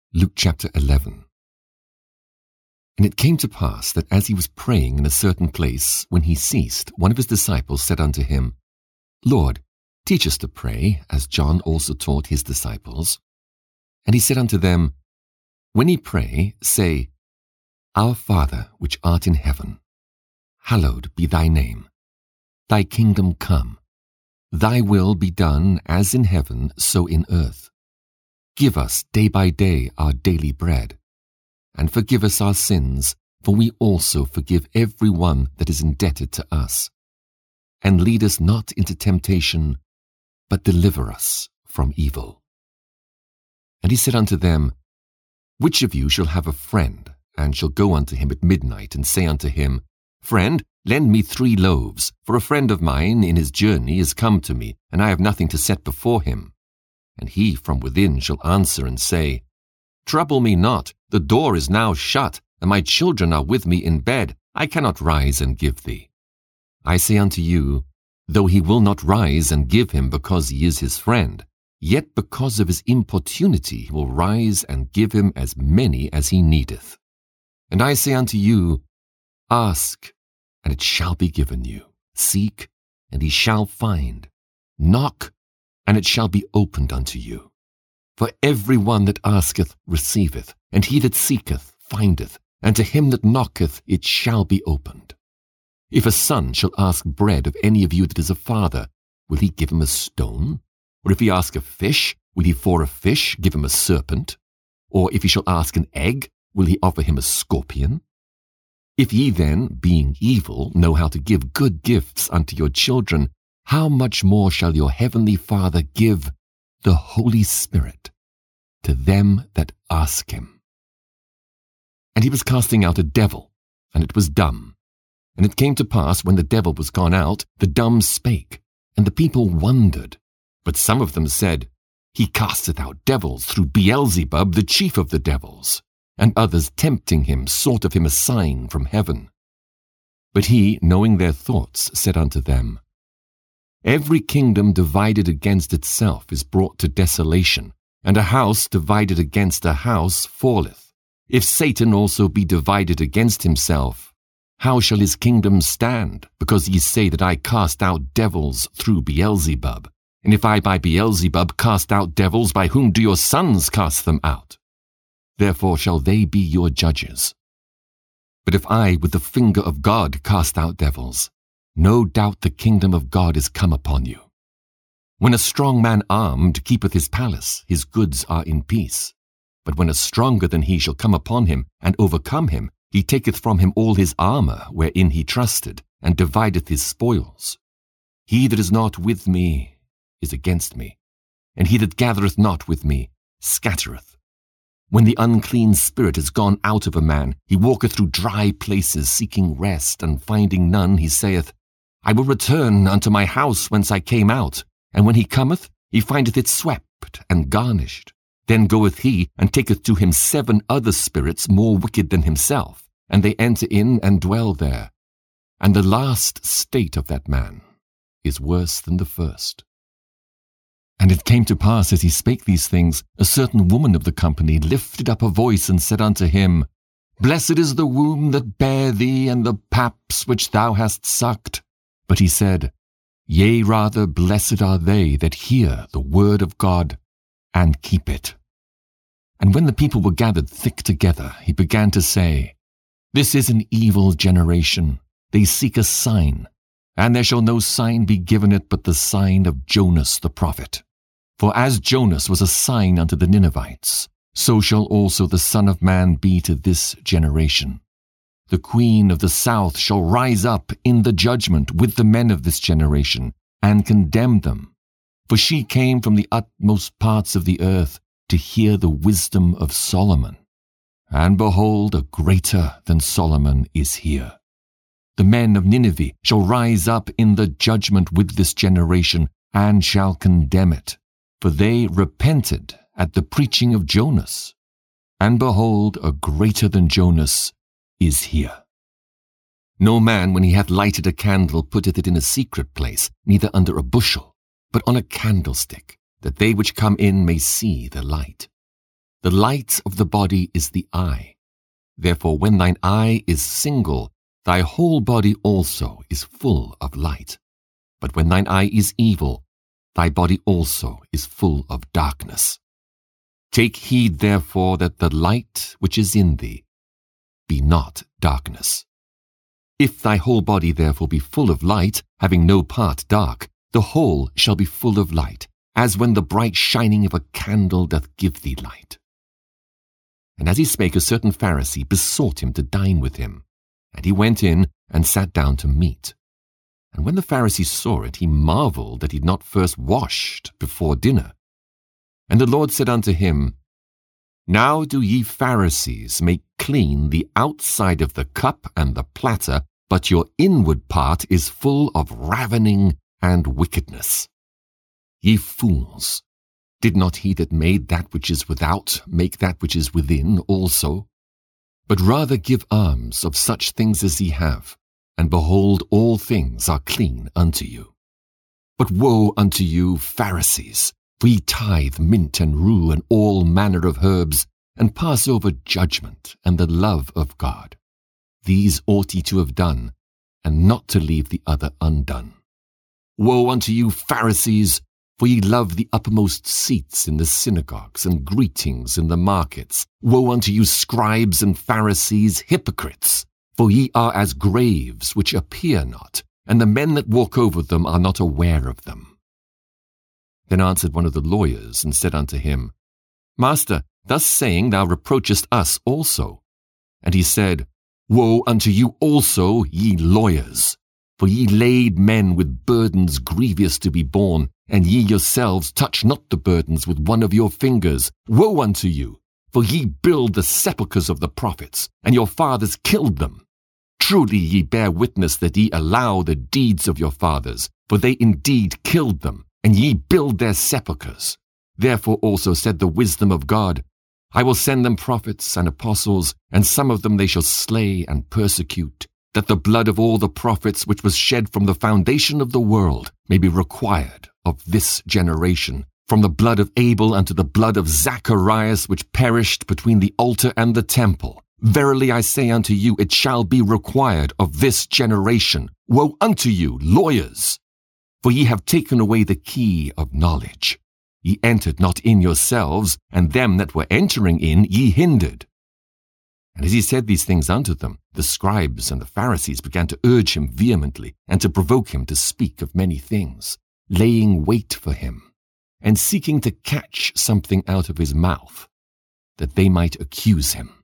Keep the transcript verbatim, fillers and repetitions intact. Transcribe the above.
Luke chapter eleven. And it came to pass that as he was praying in a certain place, when he ceased, one of his disciples said unto him, Lord, teach us to pray, as John also taught his disciples. And he said unto them, When ye pray, say, Our Father which art in heaven, hallowed be thy name. Thy kingdom come. Thy will be done as in heaven, so in earth. Give us day by day our daily bread. And forgive us our sins, for we also forgive every one that is indebted to us. And lead us not into temptation, but deliver us from evil. And he said unto them, Which of you shall have a friend, and shall go unto him at midnight, and say unto him, Friend, lend me three loaves, for a friend of mine in his journey is come to me, and I have nothing to set before him. And he from within shall answer and say, Trouble me not, the door is now shut, and my children are with me in bed, I cannot rise and give thee. I say unto you, though he will not rise and give him because he is his friend, yet because of his importunity he will rise and give him as many as he needeth. And I say unto you, Ask, and it shall be given you. Seek, and ye shall find. Knock, and it shall be opened unto you. For every one that asketh receiveth, and he that seeketh findeth, and to him that knocketh it shall be opened. If a son shall ask bread of any of you that is a father, will he give him a stone? Or if he ask a fish, will he for a fish give him a serpent? Or if he shall ask an egg, will he offer him a scorpion? If ye then, being evil, know how to give good gifts unto your children, how much more shall your heavenly Father give the Holy Spirit to them that ask him? And he was casting out a devil, and it was dumb. And it came to pass, when the devil was gone out, the dumb spake, and the people wondered. But some of them said, He casteth out devils through Beelzebub, the chief of the devils. And others, tempting him, sought of him a sign from heaven. But he, knowing their thoughts, said unto them, Every kingdom divided against itself is brought to desolation, and a house divided against a house falleth. If Satan also be divided against himself, how shall his kingdom stand? Because ye say that I cast out devils through Beelzebub. And if I by Beelzebub cast out devils, by whom do your sons cast them out? Therefore shall they be your judges. But if I with the finger of God cast out devils, no doubt the kingdom of God is come upon you. When a strong man armed keepeth his palace, his goods are in peace. But when a stronger than he shall come upon him, and overcome him, he taketh from him all his armour, wherein he trusted, and divideth his spoils. He that is not with me is against me, and he that gathereth not with me scattereth. When the unclean spirit is gone out of a man, he walketh through dry places, seeking rest, and finding none, he saith, I will return unto my house whence I came out. And when he cometh, he findeth it swept and garnished. Then goeth he, and taketh to him seven other spirits more wicked than himself, and they enter in and dwell there. And the last state of that man is worse than the first. And it came to pass, as he spake these things, a certain woman of the company lifted up her voice and said unto him, Blessed is the womb that bare thee, and the paps which thou hast sucked. But he said, Yea, rather, blessed are they that hear the word of God, and keep it. And when the people were gathered thick together, he began to say, This is an evil generation. They seek a sign, and there shall no sign be given it but the sign of Jonas the prophet. For as Jonas was a sign unto the Ninevites, so shall also the Son of Man be to this generation. The queen of the south shall rise up in the judgment with the men of this generation, and condemn them. For she came from the utmost parts of the earth to hear the wisdom of Solomon. And behold, a greater than Solomon is here. The men of Nineveh shall rise up in the judgment with this generation, and shall condemn it. For they repented at the preaching of Jonas. And behold, a greater than Jonas is here. No man, when he hath lighted a candle, putteth it in a secret place, neither under a bushel, but on a candlestick, that they which come in may see the light. The light of the body is the eye. Therefore, when thine eye is single, thy whole body also is full of light. But when thine eye is evil, thy body also is full of darkness. Take heed, therefore, that the light which is in thee be not darkness. If thy whole body therefore be full of light, having no part dark, the whole shall be full of light, as when the bright shining of a candle doth give thee light. And as he spake, a certain Pharisee besought him to dine with him. And he went in and sat down to meat. And when the Pharisee saw it, he marveled that he had not first washed before dinner. And the Lord said unto him, Now do ye Pharisees make clean the outside of the cup and the platter, but your inward part is full of ravening and wickedness. Ye fools, did not he that made that which is without make that which is within also? But rather give alms of such things as ye have, and behold, all things are clean unto you. But woe unto you, Pharisees! For ye tithe mint and rue and all manner of herbs, and pass over judgment and the love of God. These ought ye to have done, and not to leave the other undone. Woe unto you, Pharisees! For ye love the uppermost seats in the synagogues and greetings in the markets. Woe unto you, scribes and Pharisees, hypocrites! For ye are as graves which appear not, and the men that walk over them are not aware of them. Then answered one of the lawyers, and said unto him, Master, thus saying thou reproachest us also. And he said, Woe unto you also, ye lawyers! For ye lade men with burdens grievous to be borne, and ye yourselves touch not the burdens with one of your fingers. Woe unto you! For ye build the sepulchres of the prophets, and your fathers killed them. Truly ye bear witness that ye allow the deeds of your fathers, for they indeed killed them, and ye build their sepulchres. Therefore also said the wisdom of God, I will send them prophets and apostles, and some of them they shall slay and persecute, that the blood of all the prophets which was shed from the foundation of the world may be required of this generation, from the blood of Abel unto the blood of Zacharias which perished between the altar and the temple. Verily I say unto you, it shall be required of this generation. Woe unto you, lawyers! For ye have taken away the key of knowledge. Ye entered not in yourselves, and them that were entering in ye hindered. And as he said these things unto them, the scribes and the Pharisees began to urge him vehemently, and to provoke him to speak of many things, laying wait for him, and seeking to catch something out of his mouth, that they might accuse him.